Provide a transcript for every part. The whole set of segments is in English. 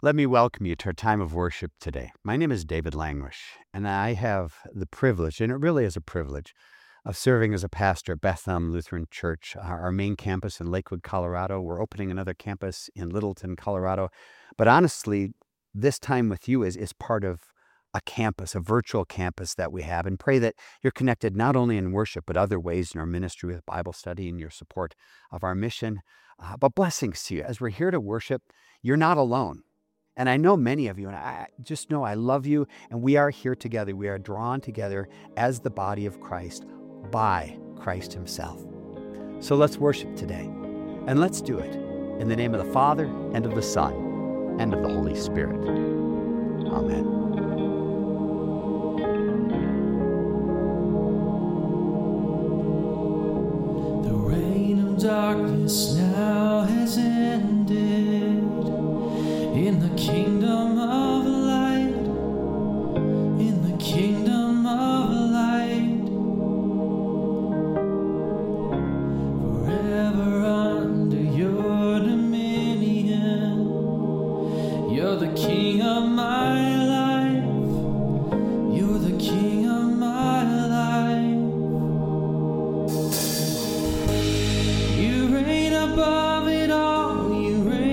Let me welcome you to our time of worship today. My name is David Langrish, and I have the privilege, and it really is a privilege, of serving as a pastor at Bethlehem Lutheran Church, our main campus in Lakewood, Colorado. We're opening another campus in Littleton, Colorado. But honestly, this time with you is part of a campus, a virtual campus that we have, and pray that you're connected not only in worship, but other ways in our ministry with Bible study and your support of our mission. But blessings to you. As we're here to worship, you're not alone. And I know many of you, and I just know I love you, and we are here together. We are drawn together as the body of Christ by Christ himself. So let's worship today, and let's do it in the name of the Father, and of the Son, and of the Holy Spirit. Amen. The reign of darkness now has ended. In the kingdom of light, in the kingdom of light, forever under your dominion. You're the king of my life, you're the king of my life. You reign above it all, you reign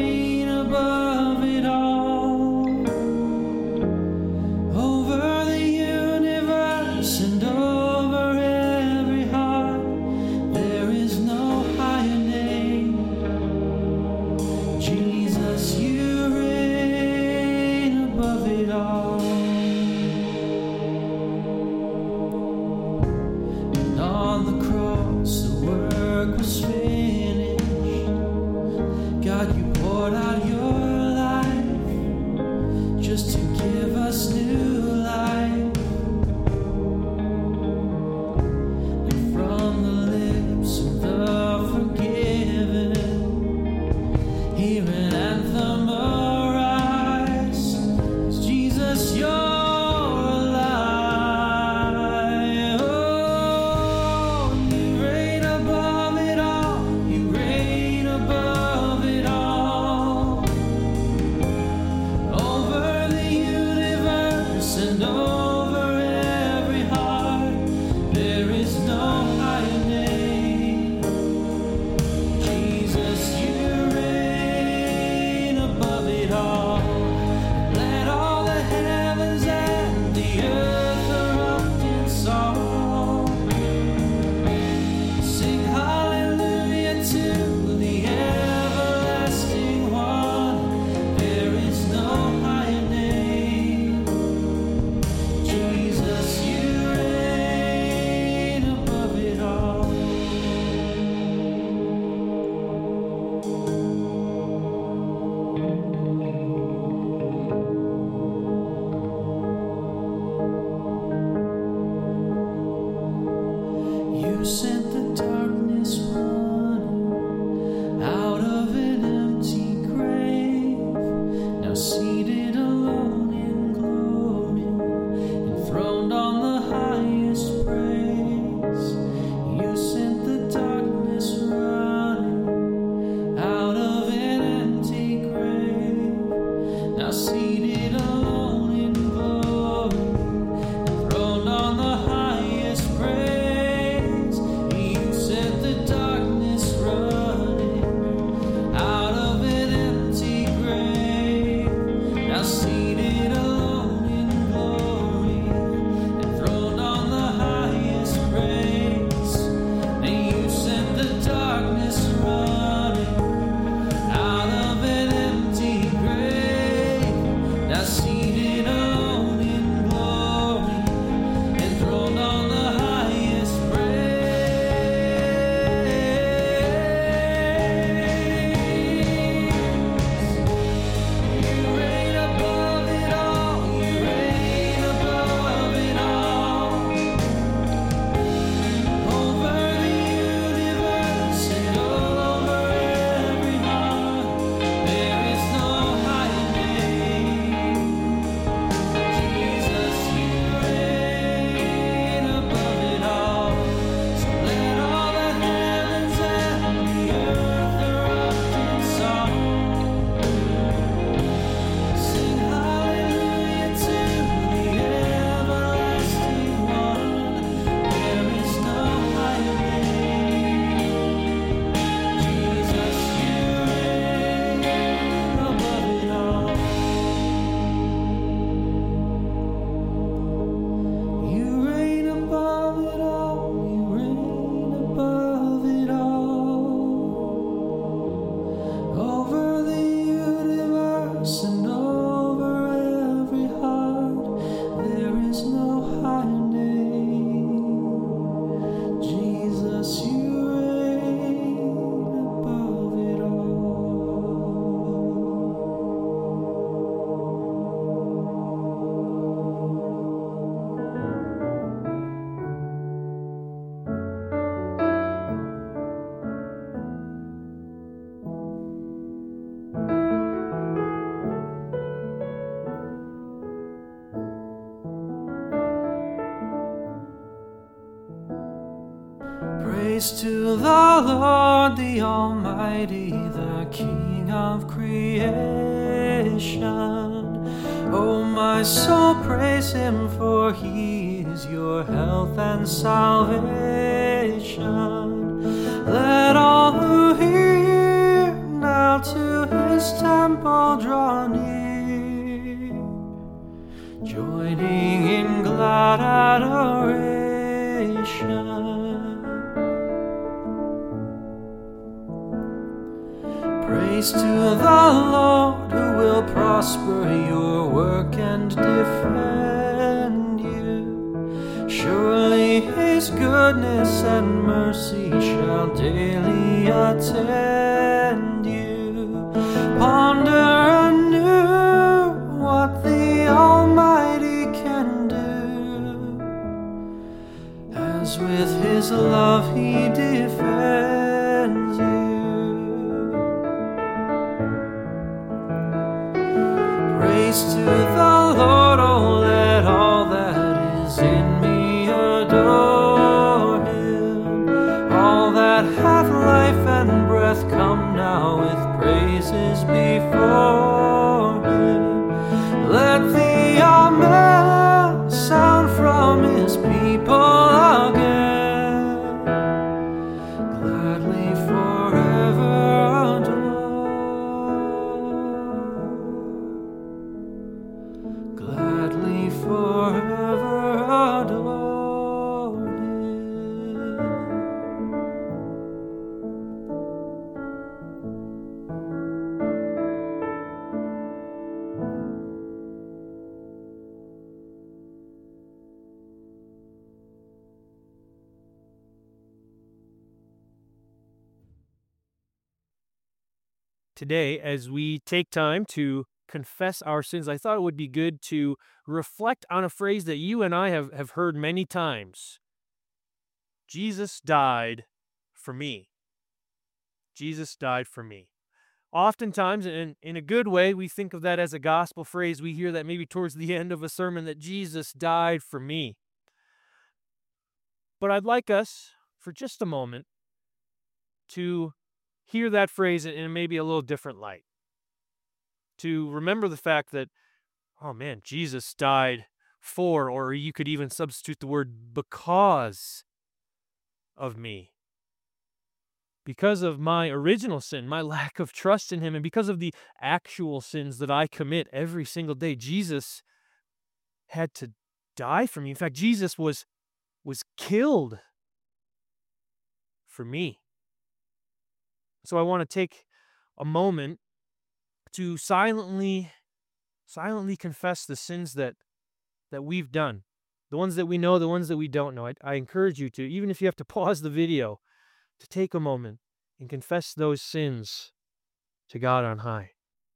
Praise to the Lord, the Almighty, the King of creation. Oh, my soul, praise him, for he is your health and salvation. Let all who hear now to his temple draw near, joining in glad adoration. Praise to the Lord, who will prosper your work and defend you. Surely his goodness and mercy shall daily attend you. Ponder anew what the Almighty can do, as with his love he defends you. Praise to the Lord, oh, let all that is in me adore him. All that hath life and breath, come now with praises before him. Let the Amen sound from his people again, gladly forever adore, gladly forever adore him. Today, as we take time to confess our sins, I thought it would be good to reflect on a phrase that you and I have heard many times. Jesus died for me. Jesus died for me. Oftentimes, in a good way, we think of that as a gospel phrase. We hear that maybe towards the end of a sermon, that Jesus died for me. But I'd like us, for just a moment, to hear that phrase in maybe a little different light. To remember the fact that, oh man, Jesus died for, or you could even substitute the word because of me. Because of my original sin, my lack of trust in him, and because of the actual sins that I commit every single day, Jesus had to die for me. In fact, Jesus was killed for me. So I want to take a moment to silently confess the sins that we've done, the ones that we know, the ones that we don't know. I encourage you to, even if you have to pause the video, to take a moment and confess those sins to God on high.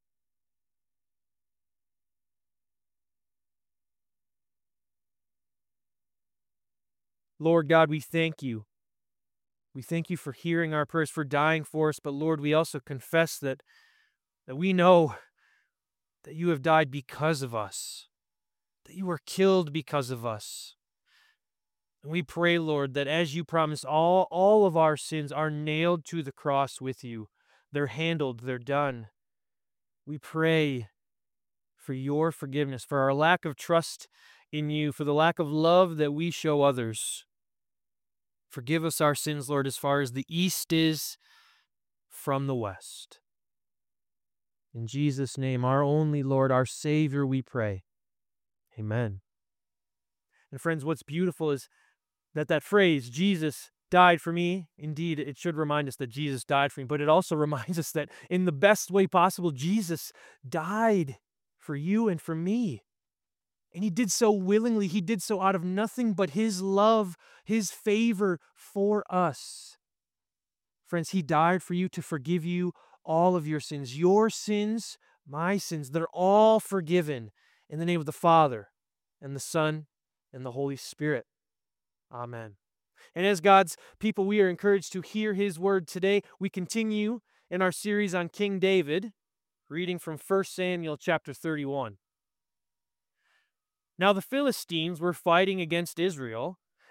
Lord God, we thank you. We thank you for hearing our prayers, for dying for us. But Lord, we also confess that we know that you have died because of us, that you were killed because of us. And we pray, Lord, that as you promised, all of our sins are nailed to the cross with you. They're handled, they're done. We pray for your forgiveness, for our lack of trust in you, for the lack of love that we show others. Forgive us our sins, Lord, as far as the east is from the west. In Jesus' name, our only Lord, our Savior, we pray. Amen. And friends, what's beautiful is that phrase, Jesus died for me, indeed, it should remind us that Jesus died for me, but it also reminds us that in the best way possible, Jesus died for you and for me. And he did so willingly. He did so out of nothing but his love, his favor for us. Friends, he died for you to forgive you all of your sins. Your sins, my sins, they're all forgiven in the name of the Father and the Son and the Holy Spirit. Amen. And as God's people, we are encouraged to hear his word today. We continue in our series on King David, reading from 1 Samuel chapter 31. Now the Philistines were fighting against Israel,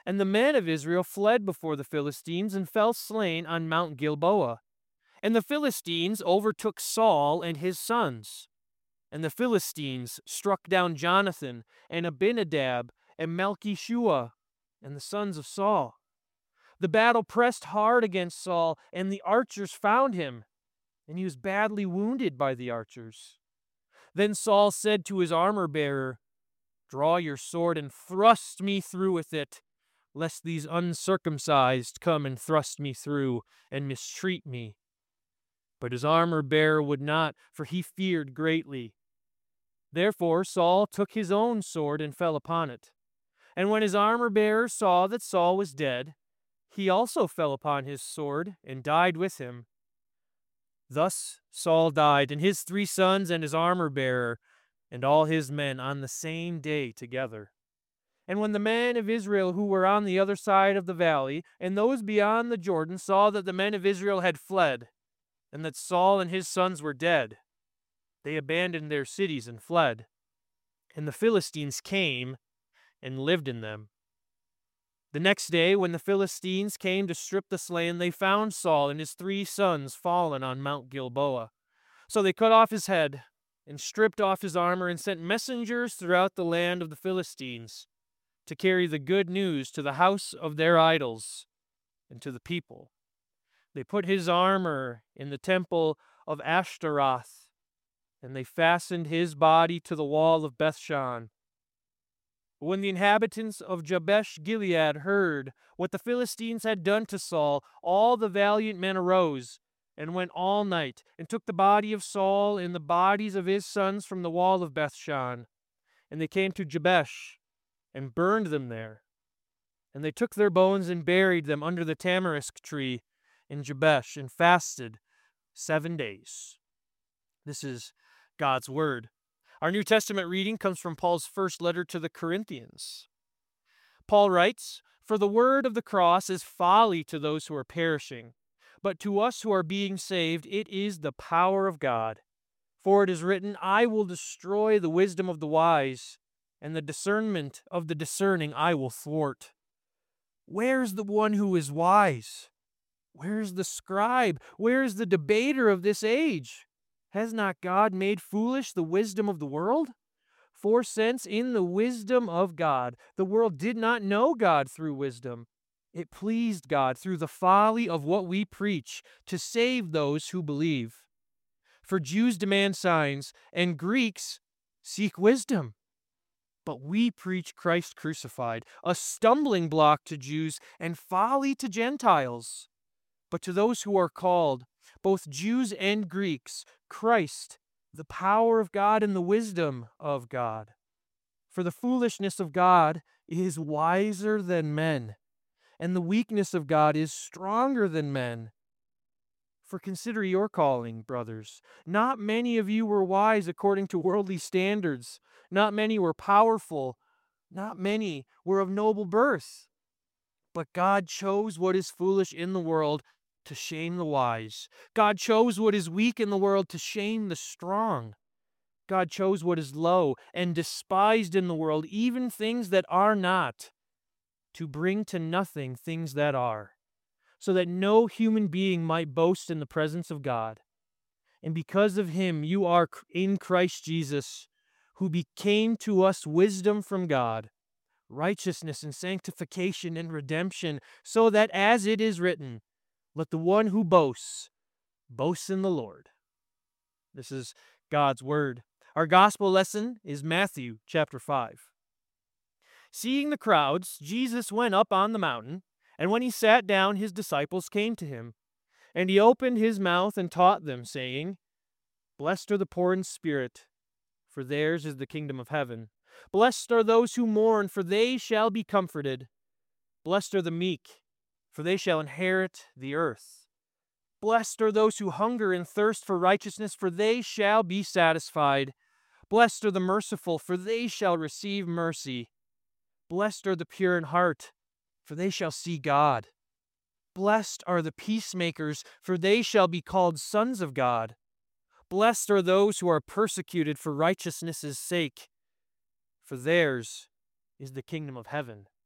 And the men of Israel fled before the Philistines and fell slain on Mount Gilboa. And the Philistines overtook Saul and his sons. And the Philistines struck down Jonathan and Abinadab and Malchishua and the sons of Saul. The battle pressed hard against Saul, and the archers found him, and he was badly wounded by the archers. Then Saul said to his armor-bearer, "Draw your sword and thrust me through with it, lest these uncircumcised come and thrust me through and mistreat me." But his armor-bearer would not, for he feared greatly. Therefore Saul took his own sword and fell upon it. And when his armor-bearer saw that Saul was dead, he also fell upon his sword and died with him. Thus Saul died, and his 3 sons and his armor-bearer, and all his men on the same day together. And when the men of Israel who were on the other side of the valley, and those beyond the Jordan, saw that the men of Israel had fled, and that Saul and his sons were dead, they abandoned their cities and fled. And the Philistines came and lived in them. The next day, when the Philistines came to strip the slain, they found Saul and his 3 sons fallen on Mount Gilboa. So they cut off his head and stripped off his armor and sent messengers throughout the land of the Philistines to carry the good news to the house of their idols and to the people. They put his armor in the temple of Ashtaroth, and they fastened his body to the wall of Bethshan. When the inhabitants of Jabesh Gilead heard what the Philistines had done to Saul, all the valiant men arose and went all night and took the body of Saul and the bodies of his sons from the wall of Bethshan. And they came to Jabesh and burned them there. And they took their bones and buried them under the tamarisk tree in Jabesh and fasted 7 days. This is God's word. Our New Testament reading comes from Paul's first letter to the Corinthians. Paul writes, "For the word of the cross is folly to those who are perishing, but to us who are being saved it is the power of God. For it is written, I will destroy the wisdom of the wise, and the discernment of the discerning I will thwart. Where is the one who is wise? Where is the scribe? Where is the debater of this age? Has not God made foolish the wisdom of the world? For since in the wisdom of God, the world did not know God through wisdom, it pleased God through the folly of what we preach to save those who believe. For Jews demand signs, and Greeks seek wisdom. But we preach Christ crucified, a stumbling block to Jews and folly to Gentiles. But to those who are called, both Jews and Greeks, Christ, the power of God and the wisdom of God. For the foolishness of God is wiser than men, and the weakness of God is stronger than men. For consider your calling, brothers. Not many of you were wise according to worldly standards. Not many were powerful. Not many were of noble birth. But God chose what is foolish in the world to shame the wise. God chose what is weak in the world to shame the strong. God chose what is low and despised in the world, even things that are not, to bring to nothing things that are, so that no human being might boast in the presence of God. And because of him you are in Christ Jesus, who became to us wisdom from God, righteousness and sanctification and redemption, so that as it is written, let the one who boasts, boast in the Lord. This is God's word. Our gospel lesson is Matthew chapter 5. Seeing the crowds, Jesus went up on the mountain, and when he sat down, his disciples came to him. And he opened his mouth and taught them, saying, Blessed are the poor in spirit, for theirs is the kingdom of heaven. Blessed are those who mourn, for they shall be comforted. Blessed are the meek, for they shall inherit the earth. Blessed are those who hunger and thirst for righteousness, for they shall be satisfied. Blessed are the merciful, for they shall receive mercy. Blessed are the pure in heart, for they shall see God. Blessed are the peacemakers, for they shall be called sons of God. Blessed are those who are persecuted for righteousness' sake, for theirs is the kingdom of heaven.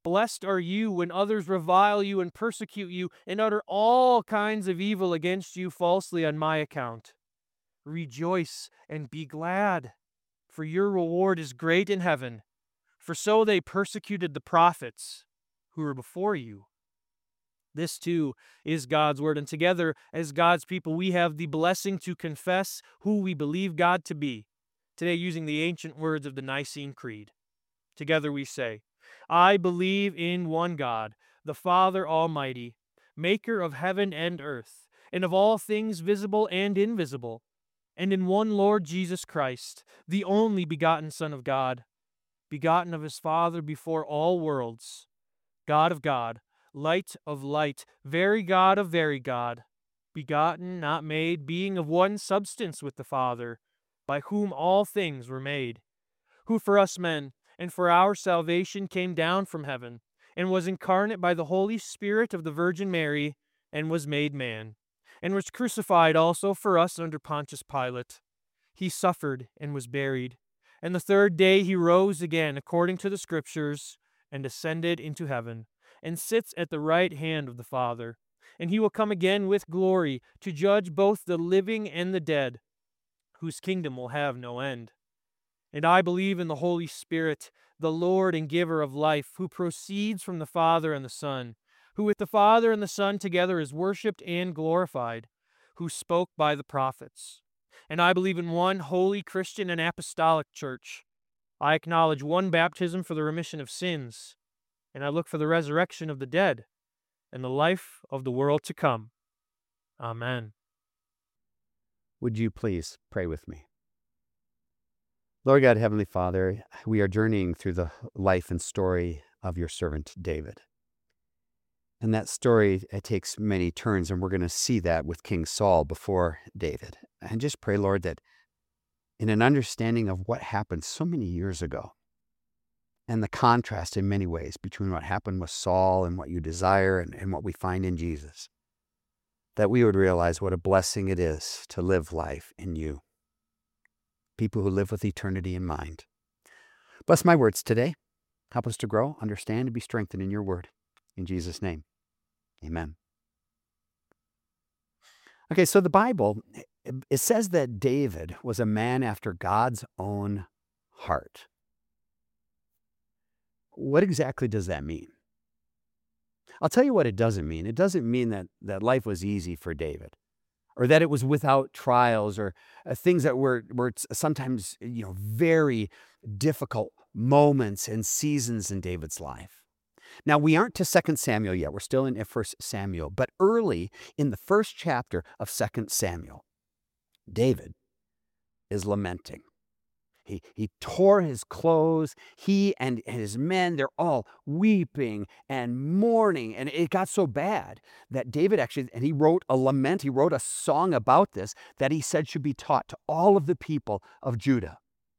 Blessed are you when others revile you and persecute you and utter all kinds of evil against you falsely on my account. Rejoice and be glad, for your reward is great in heaven. For so they persecuted the prophets who were before you. This too is God's word, and together as God's people we have the blessing to confess who we believe God to be, today using the ancient words of the Nicene Creed. Together we say, I believe in one God, the Father Almighty, maker of heaven and earth, and of all things visible and invisible, and in one Lord Jesus Christ, the only begotten Son of God, begotten of his Father before all worlds, God of God, light of light, very God of very God, begotten, not made, being of one substance with the Father, by whom all things were made, who for us men and for our salvation came down from heaven, and was incarnate by the Holy Spirit of the Virgin Mary, and was made man, and was crucified also for us under Pontius Pilate. He suffered and was buried, and the third day he rose again according to the Scriptures, and ascended into heaven, and sits at the right hand of the Father. And he will come again with glory to judge both the living and the dead, whose kingdom will have no end. And I believe in the Holy Spirit, the Lord and giver of life, who proceeds from the Father and the Son, who with the Father and the Son together is worshipped and glorified, who spoke by the prophets. And I believe in one holy Christian and apostolic church. I acknowledge one baptism for the remission of sins, and I look for the resurrection of the dead and the life of the world to come. Amen. Would you please pray with me? Lord God, Heavenly Father, we are journeying through the life and story of your servant David. And that story, it takes many turns, and we're going to see that with King Saul before David. And just pray, Lord, that in an understanding of what happened so many years ago, and the contrast in many ways between what happened with Saul and what you desire and what we find in Jesus, that we would realize what a blessing it is to live life in you. People who live with eternity in mind. Bless my words today. Help us to grow, understand, and be strengthened in your word. In Jesus' name, amen. Okay, so the Bible, it says that David was a man after God's own heart. What exactly does that mean? I'll tell you what it doesn't mean. It doesn't mean that life was easy for David, or that it was without trials, or things that were sometimes very difficult moments and seasons in David's life. Now, we aren't to 2 Samuel yet. We're still in 1 Samuel. But early in the first chapter of 2 Samuel, David is lamenting. He tore his clothes. He and his men, they're all weeping and mourning. And it got so bad that David actually, and he wrote a lament, he wrote a song about this that he said should be taught to all of the people of Judah.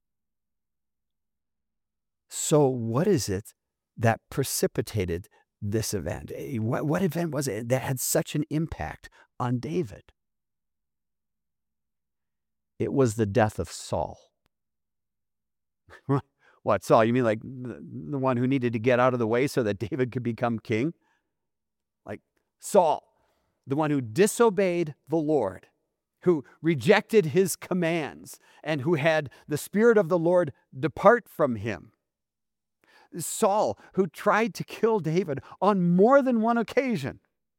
So what is it that precipitated this event? What event was it that had such an impact on David? It was the death of Saul. What, Saul? You mean like the one who needed to get out of the way so that David could become king? Like Saul, the one who disobeyed the Lord, who rejected his commands, and who had the Spirit of the Lord depart from him. Saul, who tried to kill David on more than one occasion.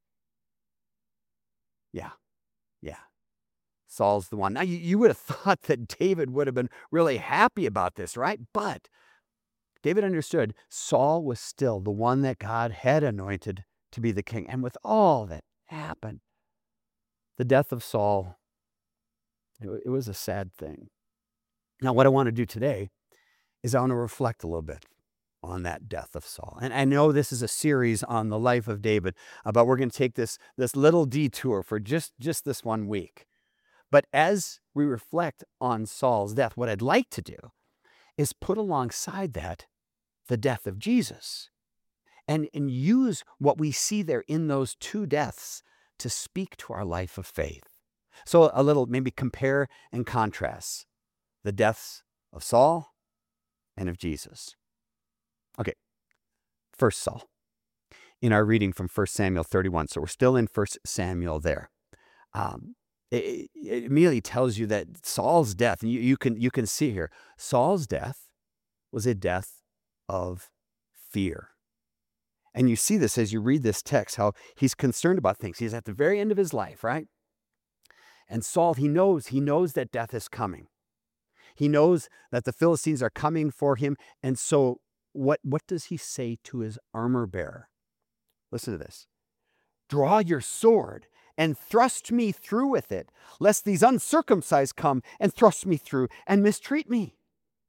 Yeah. Saul's the one. Now, you would have thought that David would have been really happy about this, right? But David understood Saul was still the one that God had anointed to be the king. And with all that happened, the death of Saul, it was a sad thing. Now, what I want to do today is I want to reflect a little bit on that death of Saul. And I know this is a series on the life of David, but we're going to take this little detour for just this 1 week. But as we reflect on Saul's death, what I'd like to do is put alongside that the death of Jesus and use what we see there in those two deaths to speak to our life of faith. So a little maybe compare and contrast the deaths of Saul and of Jesus. Okay, First Saul, in our reading from 1 Samuel 31. So we're still in 1 Samuel there. It immediately tells you that Saul's death, and you can see here, Saul's death was a death of fear. And you see this as you read this text, how he's concerned about things. He's at the very end of his life, right? And Saul, he knows that death is coming. He knows that the Philistines are coming for him. And so what does he say to his armor bearer? Listen to this. Draw your sword and thrust me through with it, lest these uncircumcised come and thrust me through and mistreat me.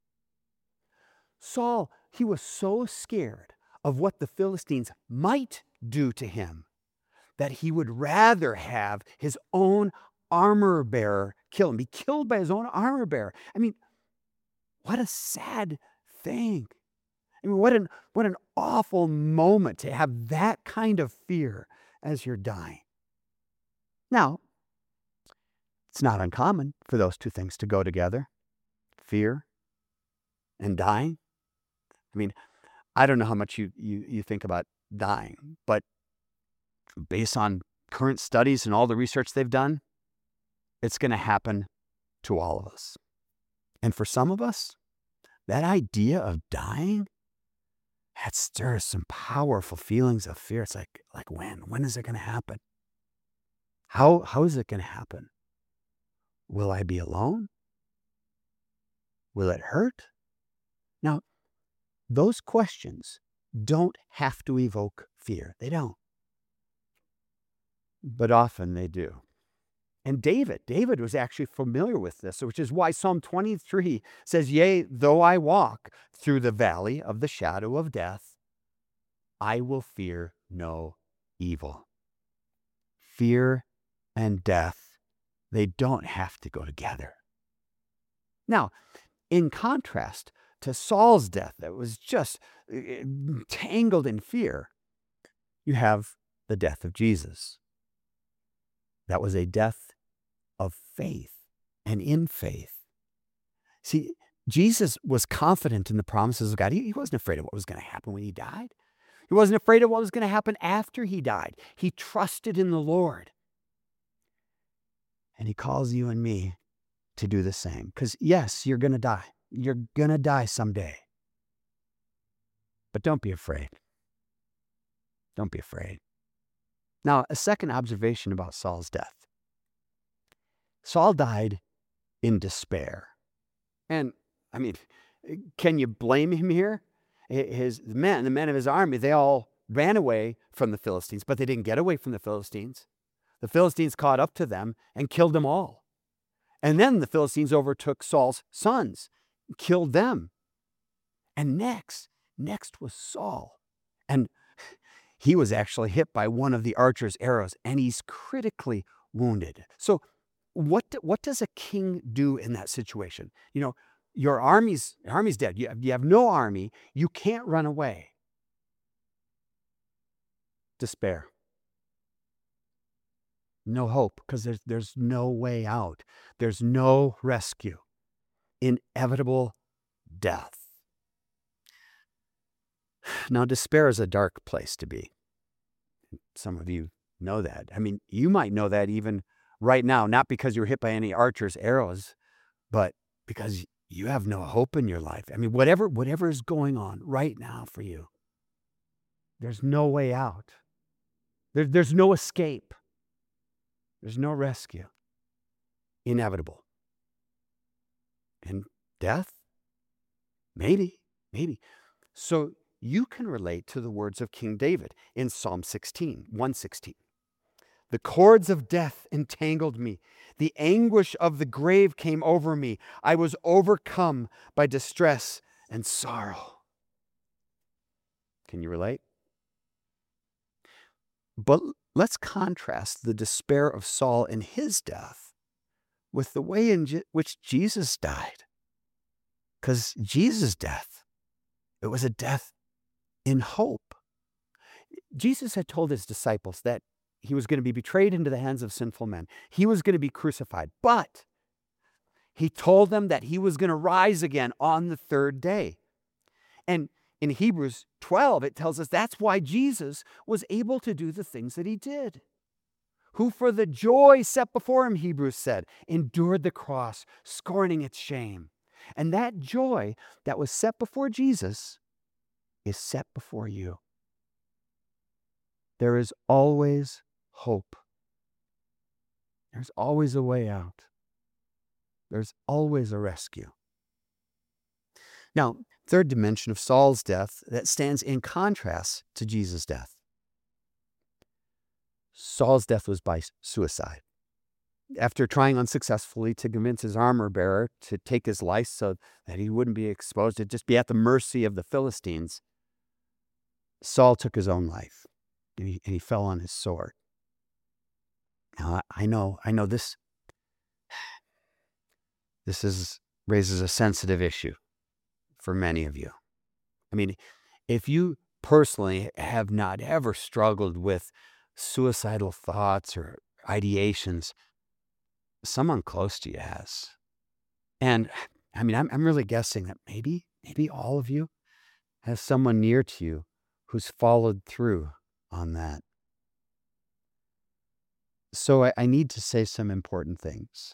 Saul, he was so scared of what the Philistines might do to him that he would rather have his own armor bearer kill him, be killed by his own armor bearer. I mean, what a sad thing. I mean, what an awful moment to have that kind of fear as you're dying. Now, it's not uncommon for those two things to go together, fear and dying. I mean, I don't know how much you think about dying, but based on current studies and all the research they've done, it's going to happen to all of us. And for some of us, that idea of dying, that stirs some powerful feelings of fear. It's like when is it going to happen? How is it going to happen? Will I be alone? Will it hurt? Now, those questions don't have to evoke fear. They don't. But often they do. And David was actually familiar with this, which is why Psalm 23 says, "Yea, though I walk through the valley of the shadow of death, I will fear no evil." Fear and death, they don't have to go together. Now, in contrast to Saul's death that was just tangled in fear, you have the death of Jesus. That was a death of faith and in faith. See, Jesus was confident in the promises of God. He wasn't afraid of what was going to happen when he died. He wasn't afraid of what was going to happen after he died. He trusted in the Lord. And he calls you and me to do the same. Because yes, you're going to die. You're going to die someday. But don't be afraid. Don't be afraid. Now, a second observation about Saul's death. Saul died in despair. And, I mean, can you blame him here? The men of his army, they all ran away from the Philistines, but they didn't get away from the Philistines. The Philistines caught up to them and killed them all. And then the Philistines overtook Saul's sons, killed them. And next was Saul. And he was actually hit by one of the archer's arrows, and he's critically wounded. So what does a king do in that situation? You know, your army's dead. You have no army. You can't run away. Despair. No hope, because there's no way out. There's no rescue. Inevitable death. Now, despair is a dark place to be. Some of you know that. I mean, you might know that even right now, not because you were hit by any archer's arrows, but because you have no hope in your life. I mean, whatever is going on right now for you, there's no way out. There's no escape. There's no rescue. Inevitable. And death? Maybe. So you can relate to the words of King David in Psalm 116. The cords of death entangled me. The anguish of the grave came over me. I was overcome by distress and sorrow. Can you relate? But let's contrast the despair of Saul in his death with the way in which Jesus died. Because Jesus' death, it was a death in hope. Jesus had told his disciples that he was going to be betrayed into the hands of sinful men. He was going to be crucified. But he told them that he was going to rise again on the third day. And in Hebrews 12, it tells us that's why Jesus was able to do the things that he did. Who for the joy set before him, Hebrews said, endured the cross, scorning its shame. And that joy that was set before Jesus is set before you. There is always hope. There's always a way out. There's always a rescue. Now, third dimension of Saul's death that stands in contrast to Jesus' death. Saul's death was by suicide. After trying unsuccessfully to convince his armor bearer to take his life so that he wouldn't be exposed, to just be at the mercy of the Philistines, Saul took his own life, and he fell on his sword. Now, I know this raises a sensitive issue for many of you. I mean, if you personally have not ever struggled with suicidal thoughts or ideations, someone close to you has. And I mean, I'm really guessing that maybe all of you have someone near to you who's followed through on that. So I need to say some important things.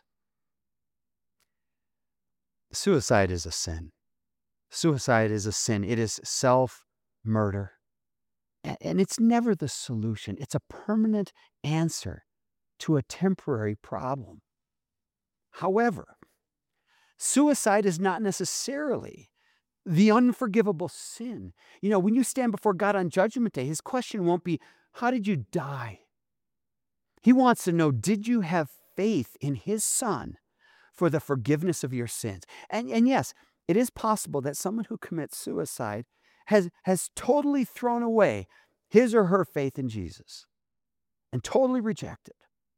Suicide is a sin. Suicide is a sin. It is self-murder. And it's never the solution. It's a permanent answer to a temporary problem. However, suicide is not necessarily the unforgivable sin. You know, when you stand before God on Judgment Day, his question won't be, how did you die? He wants to know, did you have faith in his Son for the forgiveness of your sins? And yes, it is possible that someone who commits suicide has totally thrown away his or her faith in Jesus and totally rejected.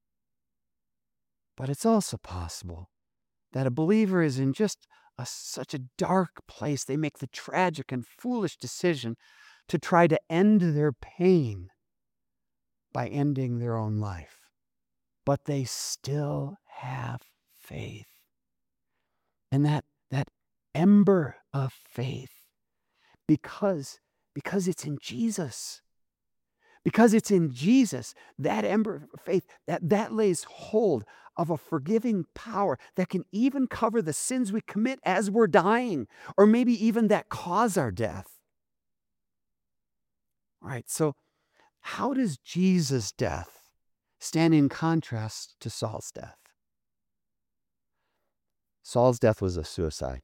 But it's also possible that a believer is in just such a dark place, they make the tragic and foolish decision to try to end their pain by ending their own life. But they still have faith. And that ember of faith, because it's in Jesus. Because it's in Jesus, that ember of faith, that lays hold of a forgiving power that can even cover the sins we commit as we're dying, or maybe even that cause our death. All right, so how does Jesus' death stand in contrast to Saul's death? Saul's death was a suicide.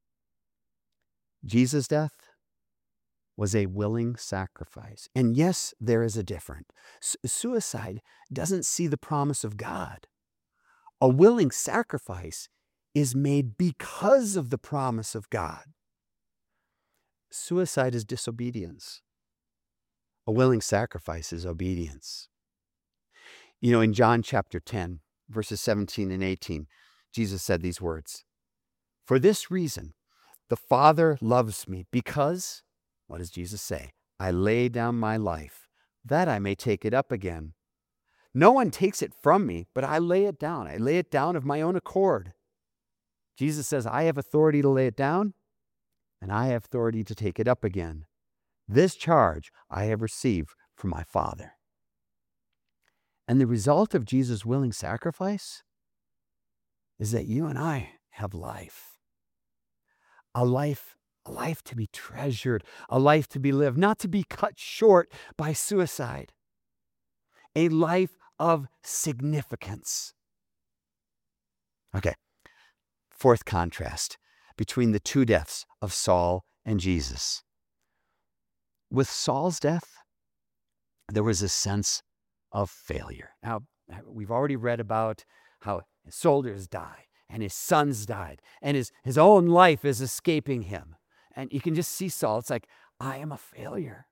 Jesus' death was a willing sacrifice. And yes, there is a difference. Suicide doesn't see the promise of God. A willing sacrifice is made because of the promise of God. Suicide is disobedience. A willing sacrifice is obedience. You know, in John chapter 10, verses 17 and 18, Jesus said these words, "For this reason, the Father loves me, because," what does Jesus say? "I lay down my life, that I may take it up again. No one takes it from me, but I lay it down. I lay it down of my own accord." Jesus says, I have authority to lay it down, and I have authority to take it up again. This charge I have received from my Father. And the result of Jesus' willing sacrifice is that you and I have life. A life to be treasured, a life to be lived, not to be cut short by suicide. A life of significance. Okay, fourth contrast between the two deaths of Saul and Jesus. With Saul's death, there was a sense of failure. Now, we've already read about how his soldiers died, and his sons died, and his own life is escaping him. And you can just see Saul. It's like, I am a failure.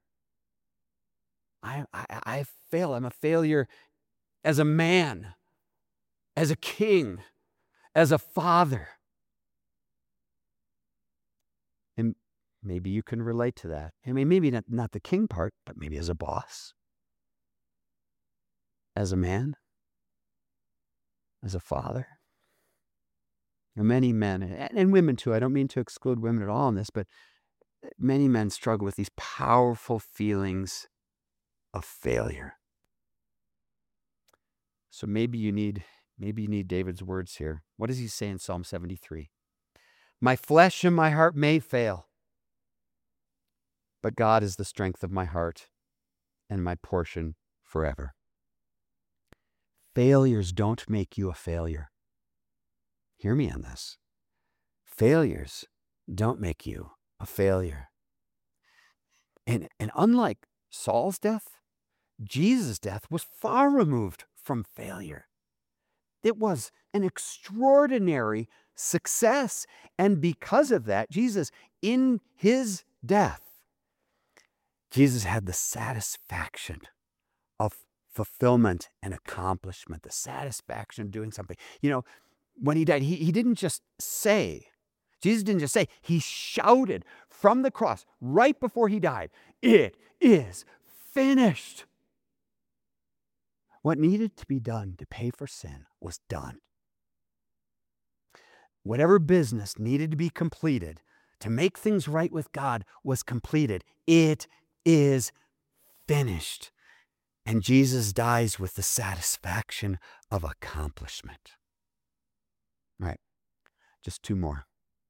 I fail. I'm a failure as a man, as a king, as a father. And maybe you can relate to that. I mean, maybe not the king part, but maybe as a boss, as a man, as a father. And many men, and women too, I don't mean to exclude women at all in this, but Many men struggle with these powerful feelings of failure. So maybe you need David's words here. What does he say in Psalm 73? My flesh and my heart may fail, but God is the strength of my heart and my portion forever. Failures don't make you a failure. Hear me on this. Failures don't make you a failure. And unlike Saul's death, Jesus' death was far removed from failure. It was an extraordinary success. And because of that, Jesus, in his death, Jesus had the satisfaction of fulfillment and accomplishment, the satisfaction of doing something. You know, when he died, he didn't just say, Jesus didn't just say, he shouted from the cross right before he died, it is finished. What needed to be done to pay for sin was done. Whatever business needed to be completed to make things right with God was completed. It is finished. And Jesus dies with the satisfaction of accomplishment. All right, just two more.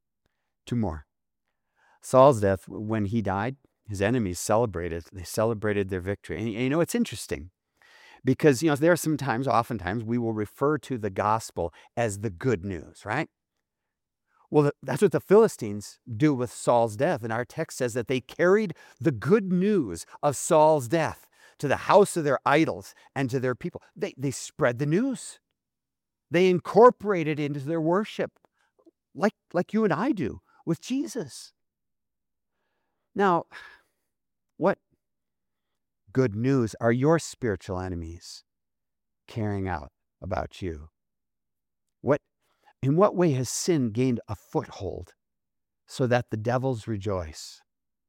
Saul's death, when he died, his enemies celebrated. They celebrated their victory. And you know, it's interesting because, you know, there are oftentimes we will refer to the gospel as the good news, right? Well, that's what the Philistines do with Saul's death. And our text says that they carried the good news of Saul's death to the house of their idols and to their people. They spread the news. They incorporated it into their worship, like you and I do with Jesus. Now, what good news are your spiritual enemies carrying out about you? In what way has sin gained a foothold so that the devils rejoice?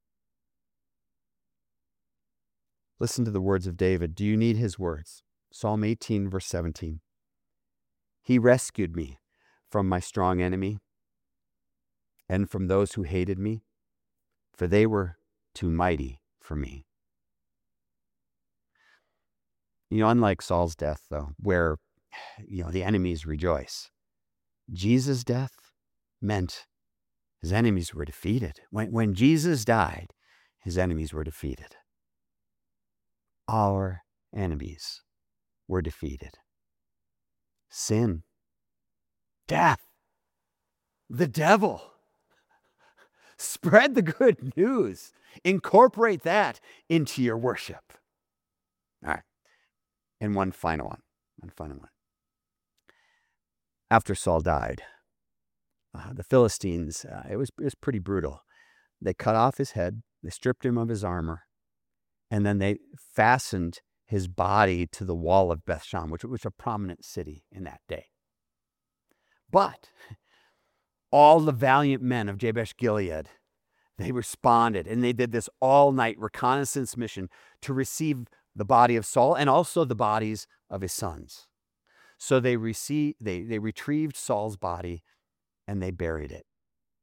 Listen to the words of David. Do you need his words? Psalm 18, verse 17. He rescued me from my strong enemy and from those who hated me, for they were too mighty for me. You know, unlike Saul's death, though, where, you know, the enemies rejoice, Jesus' death meant his enemies were defeated. When Jesus died, his enemies were defeated. Our enemies were defeated. Sin, death, the devil. Spread the good news. Incorporate that into your worship. All right. And one final one. After Saul died, the Philistines, it was pretty brutal. They cut off his head, they stripped him of his armor, and then they fastened his body to the wall of Bethshan, which was a prominent city in that day. But all the valiant men of Jabesh Gilead, they responded, and they did this all-night reconnaissance mission to receive the body of Saul and also the bodies of his sons. So they retrieved Saul's body and they buried it.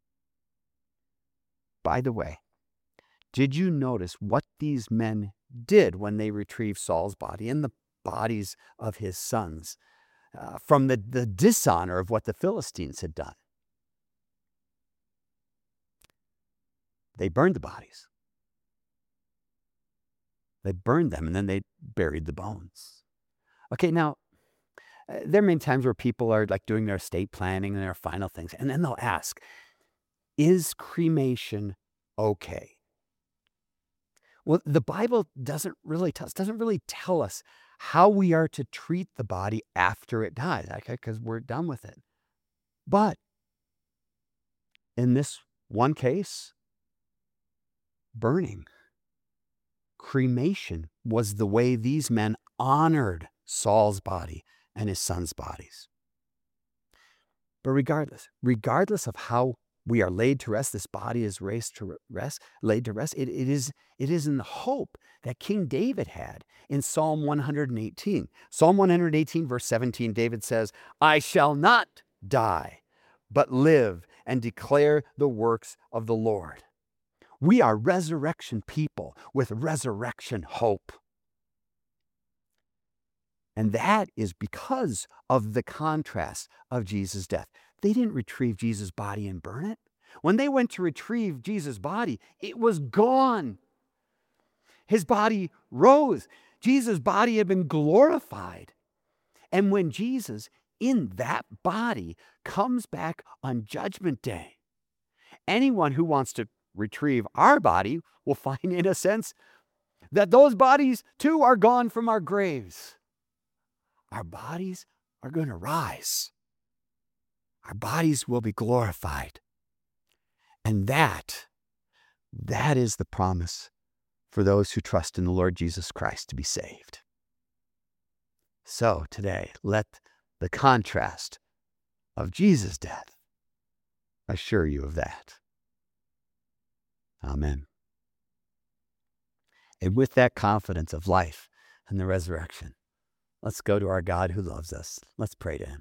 By the way, did you notice what these men did when they retrieved Saul's body and the bodies of his sons from the dishonor of what the Philistines had done? They burned the bodies. They burned them and then they buried the bones. Okay, now, there are many times where people are like doing their estate planning and their final things, and then they'll ask, is cremation okay? Well, the Bible doesn't really tell us how we are to treat the body after it dies, okay, because we're done with it. But in this one case, burning, cremation was the way these men honored Saul's body and his sons' bodies. But regardless of how we are laid to rest, this body is laid to rest. It is in the hope that King David had in Psalm 118. Psalm 118, verse 17, David says, I shall not die, but live and declare the works of the Lord. We are resurrection people with resurrection hope. And that is because of the contrast of Jesus' death. They didn't retrieve Jesus' body and burn it. When they went to retrieve Jesus' body, it was gone. His body rose. Jesus' body had been glorified. And when Jesus, in that body, comes back on Judgment Day, anyone who wants to retrieve our body will find, in a sense, that those bodies too are gone from our graves. Our bodies are going to rise. Our bodies will be glorified. And that is the promise for those who trust in the Lord Jesus Christ to be saved. So today, let the contrast of Jesus' death assure you of that. Amen. And with that confidence of life and the resurrection, let's go to our God who loves us. Let's pray to him.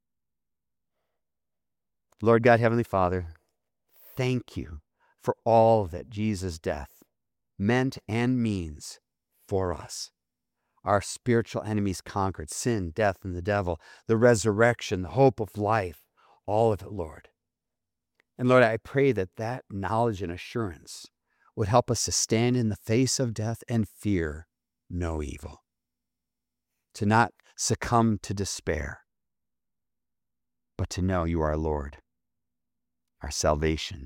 Lord God, Heavenly Father, thank you for all that Jesus' death meant and means for us. Our spiritual enemies conquered, sin, death, and the devil, the resurrection, the hope of life, all of it, Lord. And Lord, I pray that that knowledge and assurance would help us to stand in the face of death and fear no evil, to not succumb to despair, but to know you are Lord, our salvation.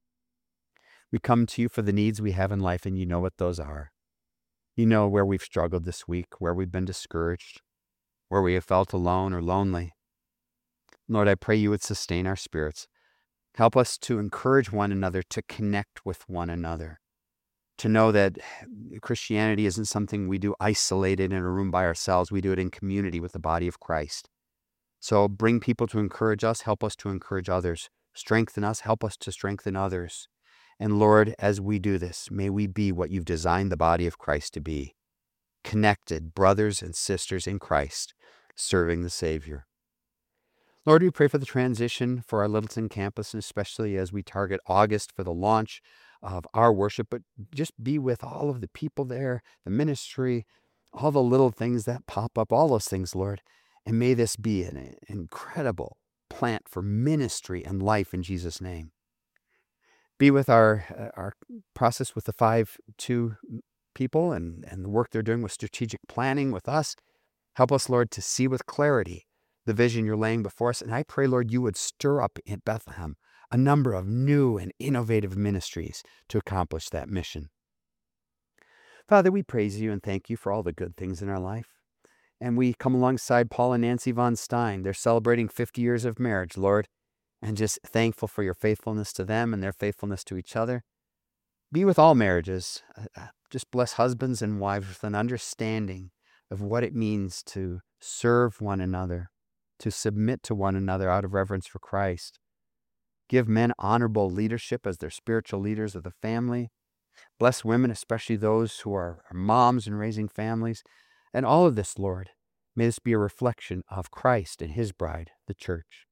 We come to you for the needs we have in life, and you know what those are. You know where we've struggled this week, where we've been discouraged, where we have felt alone or lonely. Lord, I pray you would sustain our spirits. Help us to encourage one another, to connect with one another, to know that Christianity isn't something we do isolated in a room by ourselves. We do it in community with the body of Christ. So bring people to encourage us. Help us to encourage others. Strengthen us. Help us to strengthen others. And Lord, as we do this, may we be what you've designed the body of Christ to be, connected brothers and sisters in Christ, serving the Savior. Lord, we pray for the transition for our Littleton campus, and especially as we target August for the launch of our worship, but just be with all of the people there, the ministry, all the little things that pop up, all those things, Lord. And may this be an incredible plant for ministry and life in Jesus' name. Be with our process with the 5-2 people and the work they're doing with strategic planning with us. Help us, Lord, to see with clarity the vision you're laying before us. And I pray, Lord, you would stir up in Bethlehem a number of new and innovative ministries to accomplish that mission. Father, we praise you and thank you for all the good things in our life. And we come alongside Paul and Nancy Von Stein. They're celebrating 50 years of marriage, Lord, and just thankful for your faithfulness to them and their faithfulness to each other. Be with all marriages. Just bless husbands and wives with an understanding of what it means to serve one another, to submit to one another out of reverence for Christ. Give men honorable leadership as their spiritual leaders of the family. Bless women, especially those who are moms and raising families. And all of this, Lord, may this be a reflection of Christ and his bride, the church.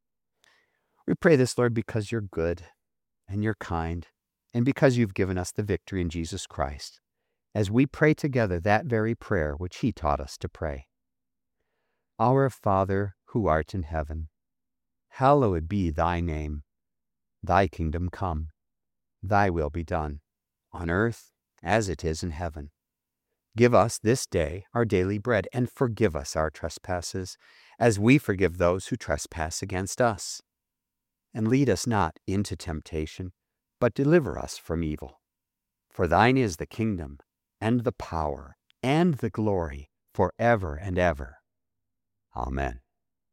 We pray this, Lord, because you're good and you're kind, and because you've given us the victory in Jesus Christ, as we pray together that very prayer which he taught us to pray. Our Father, who art in heaven, hallowed be thy name. Thy kingdom come, thy will be done, on earth as it is in heaven. Give us this day our daily bread, and forgive us our trespasses, as we forgive those who trespass against us. And lead us not into temptation, but deliver us from evil. For thine is the kingdom, and the power, and the glory, forever and ever. Amen.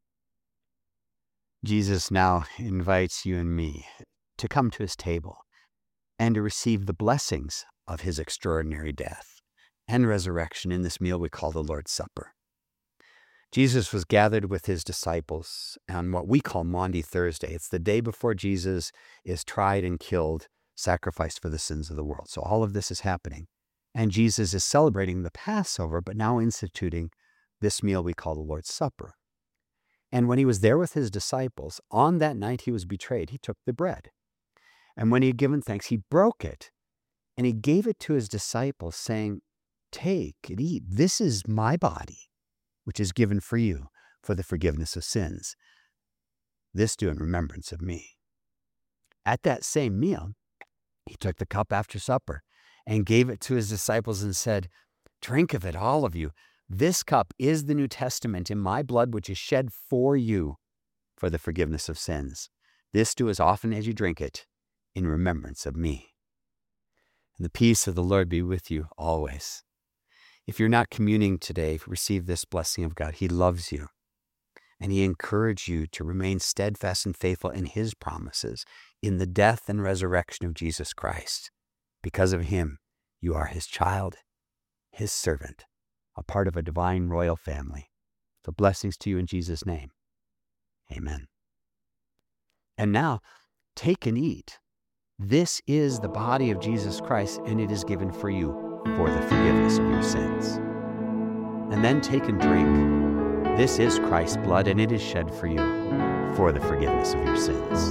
Jesus now invites you and me to come to his table and to receive the blessings of his extraordinary death and resurrection in this meal we call the Lord's Supper. Jesus was gathered with his disciples on what we call Maundy Thursday. It's the day before Jesus is tried and killed, sacrificed for the sins of the world. So all of this is happening. And Jesus is celebrating the Passover, but now instituting this meal we call the Lord's Supper. And when he was there with his disciples, on that night he was betrayed, he took the bread. And when he had given thanks, he broke it, and he gave it to his disciples, saying, "Take and eat. This is my body, which is given for you for the forgiveness of sins. This do in remembrance of me." At that same meal, he took the cup after supper and gave it to his disciples and said, "Drink of it, all of you. This cup is the New Testament in my blood, which is shed for you for the forgiveness of sins. This do as often as you drink it in remembrance of me." And the peace of the Lord be with you always. If you're not communing today, receive this blessing of God. He loves you, and he encourages you to remain steadfast and faithful in his promises, in the death and resurrection of Jesus Christ. Because of him, you are his child, his servant, a part of a divine royal family. So blessings to you in Jesus' name. Amen. And now, take and eat. This is the body of Jesus Christ, and it is given for you for the forgiveness of your sins. And then take and drink. This is Christ's blood, and it is shed for you for the forgiveness of your sins.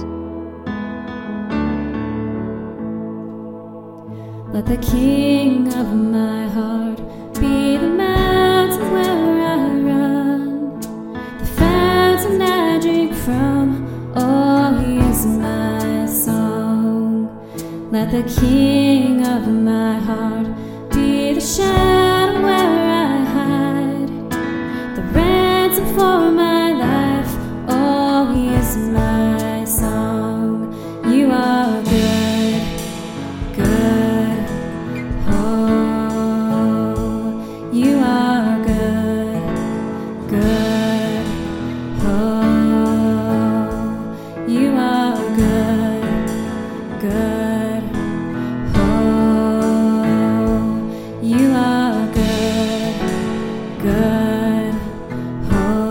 Let the King of my heart be the mountain where I run, the fountain I drink from. Oh, he is my song. Let the King of my heart be the shadow where I hide, the ransom for my life. Oh, he is my song. You are good, good. Oh, you are good, good. Oh, you are good, good. Oh, you are good, good. Oh,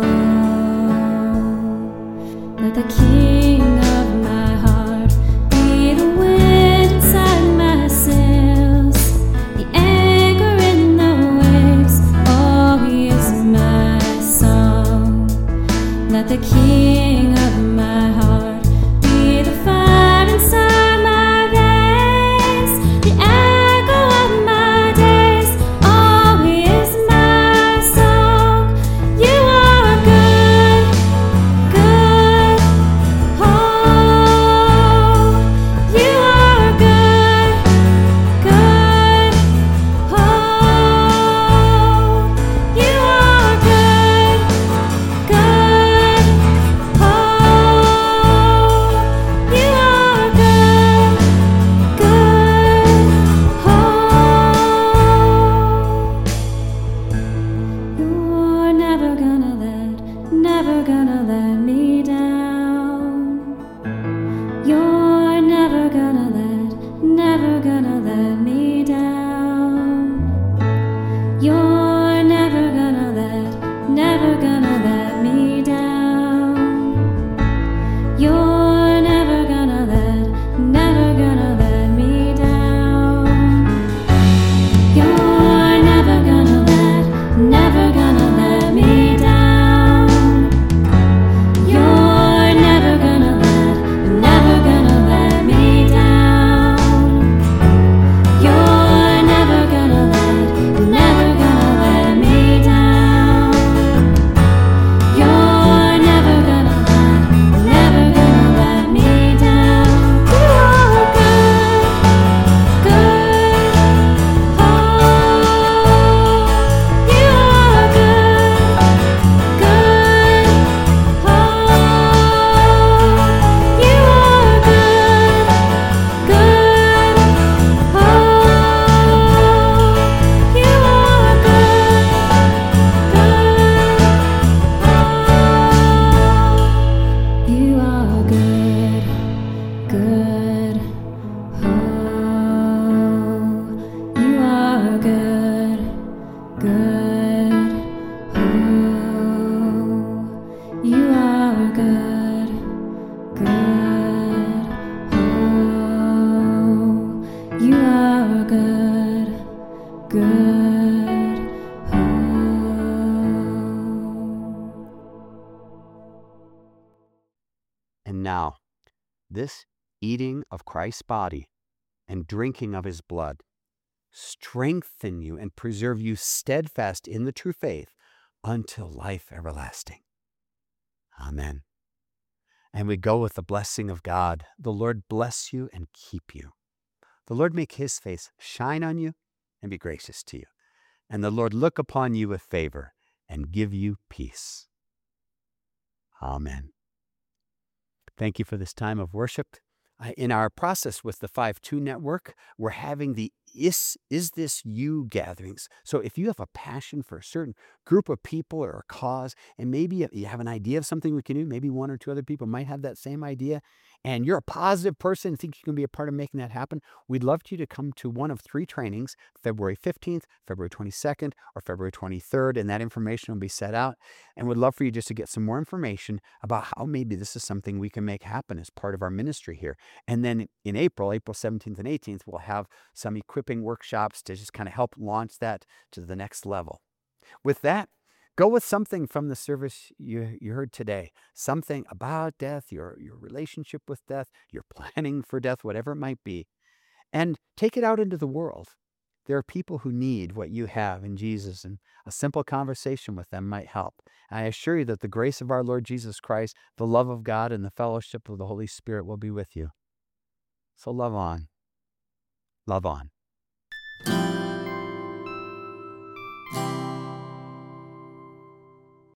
let the King of my heart be the wind inside my sails, the anchor in the waves. Oh, he is my song. Let the King of my heart be the fire inside my veins, the echo of my days. Oh, he is my song. You are good, good. Oh, you are good, good. Oh, you are good, good. Oh, you are good, good. Oh, you're never gonna let me down. You're never gonna let me down. You're never gonna let me down. You're never gonna let me down. You're never gonna let me down. You're never gonna let me down. You're never gonna let me down. You're never gonna let me down. You are good, good. Oh, you are good, good. Oh, you are good, good. Oh, you are good, good. You are good, good. Oh, you are good, good. Oh, you are good, good. Oh, you are good, good. Oh. And now, this eating of Christ's body and drinking of his blood strengthen you and preserve you steadfast in the true faith until life everlasting. Amen. And we go with the blessing of God. The Lord bless you and keep you. The Lord make his face shine on you and be gracious to you. And the Lord look upon you with favor and give you peace. Amen. Thank you for this time of worship. In our process with the 5-2 network, we're having the Is This You gatherings. So if you have a passion for a certain group of people or a cause, and maybe you have an idea of something we can do, maybe 1 or 2 other people might have that same idea, and you're a positive person and think you can be a part of making that happen, we'd love you to come to one of 3 trainings, February 15th, February 22nd, or February 23rd, and that information will be set out. And we'd love for you just to get some more information about how maybe this is something we can make happen as part of our ministry here. And then in April 17th and 18th, we'll have some equipping workshops to just kind of help launch that to the next level. With that, go with something from the service you heard today. Something about death, your relationship with death, your planning for death, whatever it might be. And take it out into the world. There are people who need what you have in Jesus, and a simple conversation with them might help. I assure you that the grace of our Lord Jesus Christ, the love of God, and the fellowship of the Holy Spirit will be with you. So love on. Love on.